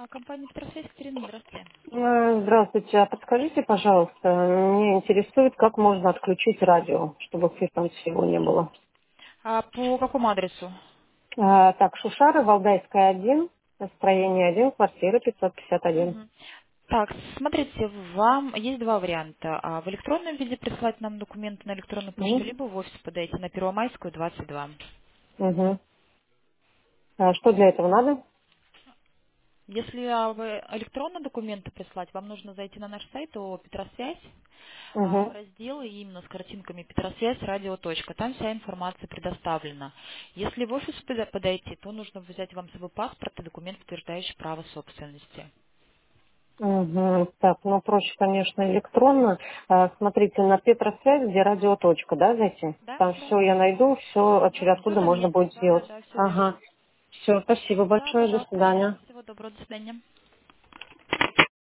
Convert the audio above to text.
Компания «Петросвязь», Екатерина, здравствуйте. Здравствуйте. А подскажите, пожалуйста, меня интересует, как можно отключить радио, чтобы квитанции его не было. По какому адресу? Так, Шушара, Валдайская, 1, строение 1, квартира 551. Мгм. Так, смотрите, вам есть два варианта. В электронном виде прислать нам документы на электронную почту, Мгм. либо в офис подойти на Первомайскую, 22. Мгм. А что для этого надо? Если вы электронные документы прислать, вам нужно зайти на наш сайт ООО «Петросвязь», в Угу. раздел именно с картинками «Петросвязь», «Радио. Точка». Там вся информация предоставлена. Если в офис подойти, то нужно взять вам с собой паспорт и документ, подтверждающий право собственности. Угу. Так, ну проще, конечно, электронно. Смотрите, на Петросвязь, где радиоточка, да, зайти? Да, Там да. все я найду, все Да, через все откуда там можно есть. будет Да, да, сделать. да, все верно. Ага. Все, спасибо Да, большое, до пожалуйста. свидания. Всего доброго, до свидания.